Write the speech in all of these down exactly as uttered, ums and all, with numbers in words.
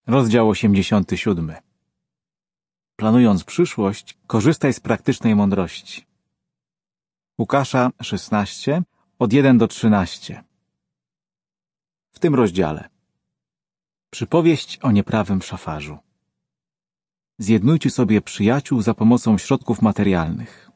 Rozdział osiemdziesiąty siódmy. Planując przyszłość, korzystaj z praktycznej mądrości. Łukasza szesnaście, od jeden do trzynastu. W tym rozdziale. Przypowieść o nieprawym szafarzu. Zjednujcie sobie przyjaciół za pomocą środków materialnych.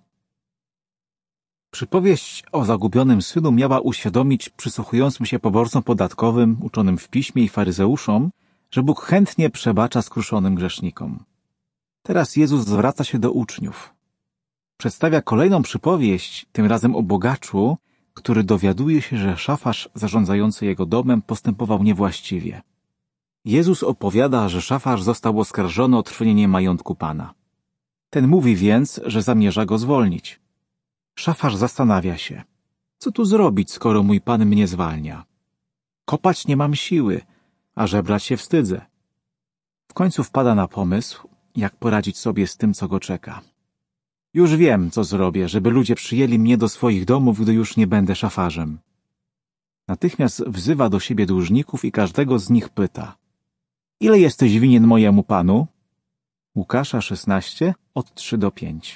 Przypowieść o zagubionym synu miała uświadomić przysłuchującym się poborcom podatkowym, uczonym w piśmie i faryzeuszom, że Bóg chętnie przebacza skruszonym grzesznikom. Teraz Jezus zwraca się do uczniów. Przedstawia kolejną przypowieść, tym razem o bogaczu, który dowiaduje się, że szafarz zarządzający jego domem postępował niewłaściwie. Jezus opowiada, że szafarz został oskarżony o trwonienie majątku Pana. Ten mówi więc, że zamierza go zwolnić. Szafarz zastanawia się, co tu zrobić, skoro mój Pan mnie zwalnia. Kopać nie mam siły, a żebrać się wstydzę. W końcu wpada na pomysł, jak poradzić sobie z tym, co go czeka. Już wiem, co zrobię, żeby ludzie przyjęli mnie do swoich domów, gdy już nie będę szafarzem. Natychmiast wzywa do siebie dłużników i każdego z nich pyta: ile jesteś winien mojemu panu? Łukasza szesnaście, od trzy do pięciu.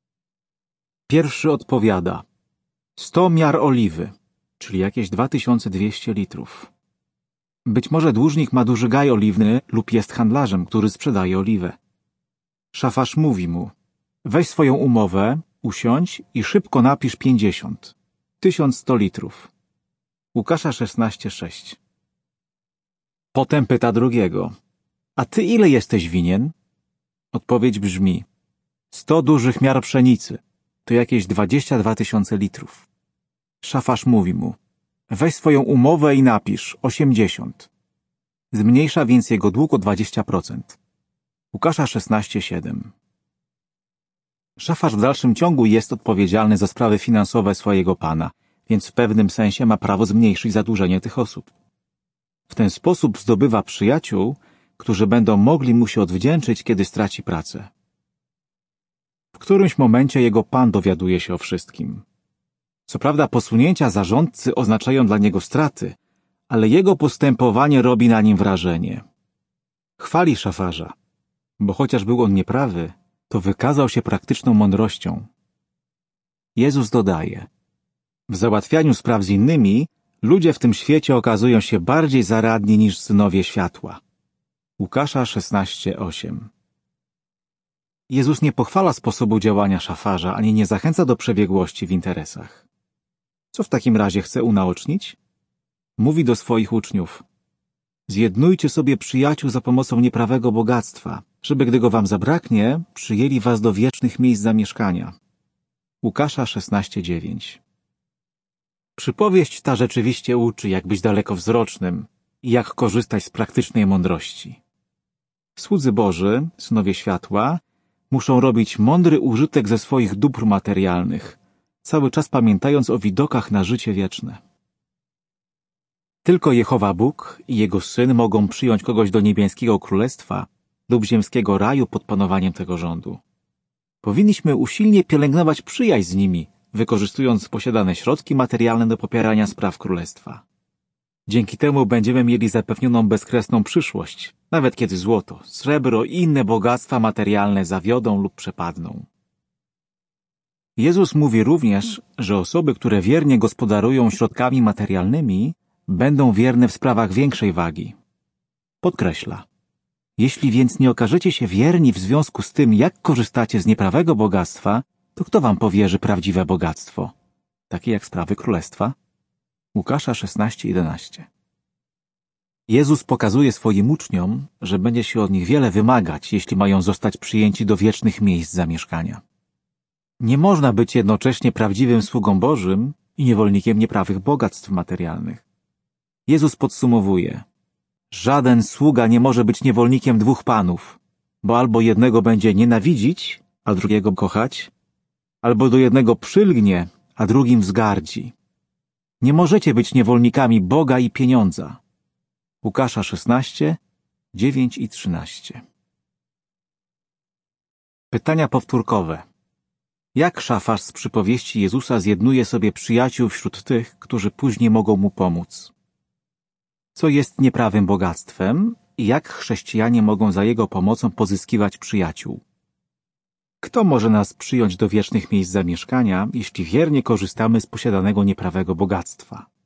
Pierwszy odpowiada: sto miar oliwy, czyli jakieś dwa tysiące dwieście litrów. Być może dłużnik ma duży gaj oliwny lub jest handlarzem, który sprzedaje oliwę. Szafarz mówi mu: weź swoją umowę, usiądź i szybko napisz pięćdziesiąt. Tysiąc sto litrów. Łukasza szesnaście, sześć. Potem pyta drugiego: a ty ile jesteś winien? Odpowiedź brzmi: sto dużych miar pszenicy, to jakieś dwadzieścia dwa tysiące litrów. Szafarz mówi mu: weź swoją umowę i napisz osiemdziesiąt. Zmniejsza więc jego dług o dwadzieścia procent. Łukasza szesnaście, siedem. Szafarz w dalszym ciągu jest odpowiedzialny za sprawy finansowe swojego pana, więc w pewnym sensie ma prawo zmniejszyć zadłużenie tych osób. W ten sposób zdobywa przyjaciół, którzy będą mogli mu się odwdzięczyć, kiedy straci pracę. W którymś momencie jego pan dowiaduje się o wszystkim. Co prawda posunięcia zarządcy oznaczają dla niego straty, ale jego postępowanie robi na nim wrażenie. Chwali szafarza, bo chociaż był on nieprawy, to wykazał się praktyczną mądrością. Jezus dodaje: w załatwianiu spraw z innymi ludzie w tym świecie okazują się bardziej zaradni niż synowie światła. Łukasza szesnaście, osiem. Jezus nie pochwala sposobu działania szafarza, ani nie zachęca do przebiegłości w interesach. Co w takim razie chce unaocznić? Mówi do swoich uczniów: zjednujcie sobie przyjaciół za pomocą nieprawego bogactwa, żeby, gdy go wam zabraknie, przyjęli was do wiecznych miejsc zamieszkania. Łukasza szesnaście, dziewięć. Przypowieść ta rzeczywiście uczy, jak być dalekowzrocznym i jak korzystać z praktycznej mądrości. Słudzy Boży, synowie światła, muszą robić mądry użytek ze swoich dóbr materialnych, cały czas pamiętając o widokach na życie wieczne. Tylko Jehowa Bóg i Jego Syn mogą przyjąć kogoś do niebieskiego królestwa lub ziemskiego raju pod panowaniem tego rządu. Powinniśmy usilnie pielęgnować przyjaźń z nimi, wykorzystując posiadane środki materialne do popierania spraw królestwa. Dzięki temu będziemy mieli zapewnioną bezkresną przyszłość, nawet kiedy złoto, srebro i inne bogactwa materialne zawiodą lub przepadną. Jezus mówi również, że osoby, które wiernie gospodarują środkami materialnymi, będą wierne w sprawach większej wagi. Podkreśla: jeśli więc nie okażecie się wierni w związku z tym, jak korzystacie z nieprawego bogactwa, to kto wam powierzy prawdziwe bogactwo, takie jak sprawy królestwa? Łukasza szesnaście, jedenaście. Jezus pokazuje swoim uczniom, że będzie się od nich wiele wymagać, jeśli mają zostać przyjęci do wiecznych miejsc zamieszkania. Nie można być jednocześnie prawdziwym sługą Bożym i niewolnikiem nieprawych bogactw materialnych. Jezus podsumowuje: żaden sługa nie może być niewolnikiem dwóch panów, bo albo jednego będzie nienawidzić, a drugiego kochać, albo do jednego przylgnie, a drugim wzgardzi. Nie możecie być niewolnikami Boga i pieniądza. Łukasza szesnaście, dziewięć i trzynaście. Pytania powtórkowe. Jak szafarz z przypowieści Jezusa zjednuje sobie przyjaciół wśród tych, którzy później mogą mu pomóc? Co jest nieprawym bogactwem i jak chrześcijanie mogą za Jego pomocą pozyskiwać przyjaciół. Kto może nas przyjąć do wiecznych miejsc zamieszkania, jeśli wiernie korzystamy z posiadanego nieprawego bogactwa?